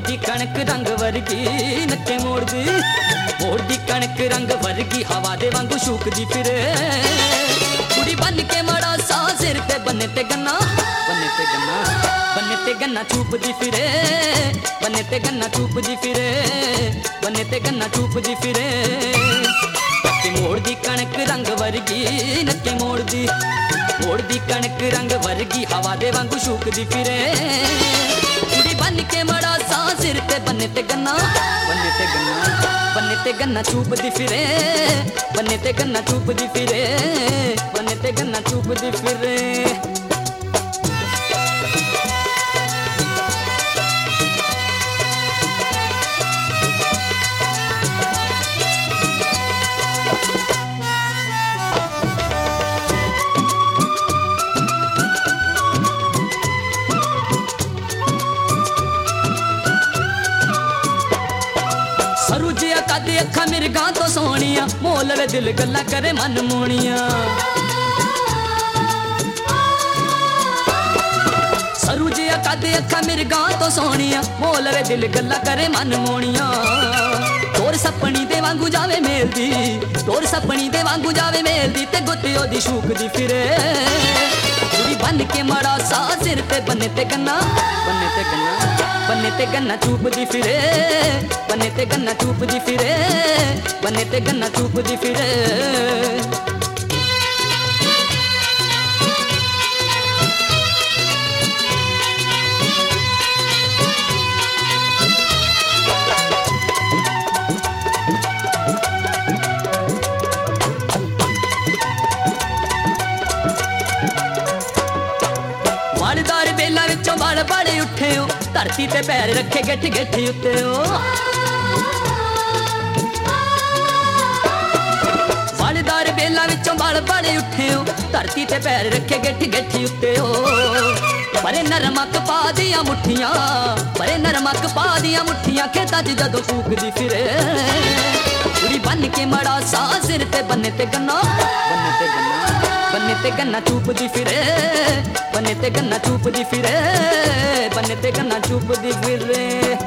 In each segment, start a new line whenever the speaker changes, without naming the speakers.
मोड़दी कणक रंग वर्गी नक्के मोड़दी, मोड़दी कणक रंग वर्गी हवा दे वांगू शूकदी फिरे। कुड़ी बन के मड़ा सा सिर ते बन्ने ते गन्ना, बन्ने ते गन्ना, बन्ने ते गन्ना चूपदी फिरे, बन्ने ते गन्ना चूपदी फिरे, बन्ने ते गन्ना चूपदी फिरे। नक्के मोड़दी कणक रंग वर्गी नक्के मोड़दी, मोड़दी कणक रंग वर्गी हवा दे वांगू शूकदी फिरे। कुड़ी बन के मड़ा सा सिर ते बन्ने ते गन्ना, बन्ने ते गन्ना, बन्ने ते गन्ना चूपदी फिरे, बन्ने ते गन्ना चूपदी फिरे, बन्ने ते गन्ना चूपदी फिरे। सरू जिया कद अखा मिर्गा तो सोनिया, मोल वे दिल गल्ला करे मन मोनिया। सरू जिया कद अखा मिर्गा तो सोनिया, मोल वे दिल गल्ला करे मन मोनिया। तोर सपनी दे वांगू जावे मेलदी, तोर सपनी दे वांगू जावे मेलदी ते गुत्ती ओदी शूकदी फिरे। कुड़ी बन के मड़ा सा सिर ते बन्ने ते गन्ना, बन्ने ते गन्ना, बन्ने ते गन्ना चूपदी फिरे, बन्ने ते गन्ना चूपदी फिरे, बन्ने ते गन्ना चूपदी फिरे। वालदार बेला विचों वाल बड़े उठे हो, धरती ते पैर रखे गठ गठी उत्ते हो। वालदार बेला विचों वाल बड़े उठे हो, धरती ते पैर रखे गठ गठी उत्ते हो। परे नरमक पा दियां मुठियां, परे नरमक पा दियां मुठियां, खेतां च जदों फूकदी फिरे। कुड़ी बन के मड़ा सा सिर ते बन्ने ते गन्ना, बन्ने ते गन्ना, बन्ने ते गन्ना चूपदी फिरे, बन्ने ते गन्ना चूपदी फिरे, बन्ने ते गन्ना चूपदी फिरे।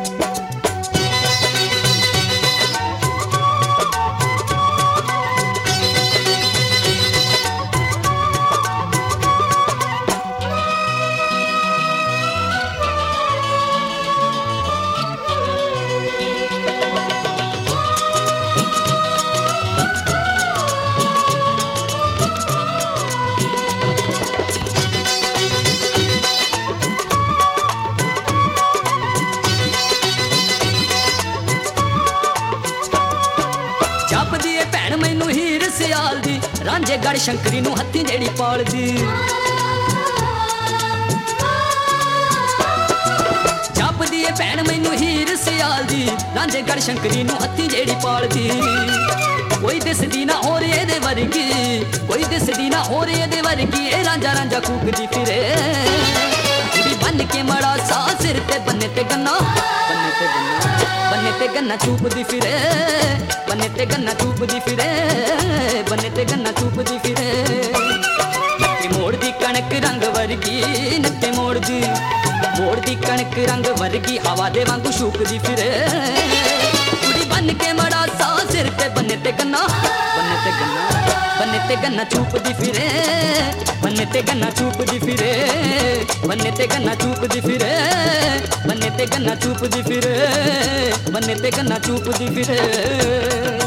जपदी ए भैन मैनू हीर सियाल दी, रांझे गढ़ शंकरी नू हत्थी जेड़ी पालदी। जपदी ए भैन मैनू हीर सियाल दी, रांझे गढ़ शंकरी नू हत्थी जेड़ी पालदी। कोई दिसदी ना होर एदे वर्गी, कोई दिसदी ना होर एदे वर्गी, ए रांझा रांझा कूकदी फिरे। कुड़ी बन के मड़ा सा सिर ते बन्ने ते गन्ना, बन्ने ते गन्ना, बन्ने ते गन्ना चूपदी फिरे, बन्ने ते गन्ना चूपदी फिरे, बन्ने ते गन्ना चूपदी फिरे। नक्के मोड़दी कणक रंग वर्गी नक्के मोड़दी, मोड़दी कणक रंग वर्गी हवा दे वांगू शूकदी फिरे। कुड़ी बन के मड़ा सा सिर ते बन्ने ते गन्ना, बन्ने ते गन्ना, बन्ने ते गन्ना चूपदी फिरे, बन्ने ते गन्ना चूपदी फिरे, बन्ने ते गन्ना चूपदी फिरे, बन्ने ते गन्ना चूपदी फिरे, बन्ने ते गन्ना चूपदी फिरे।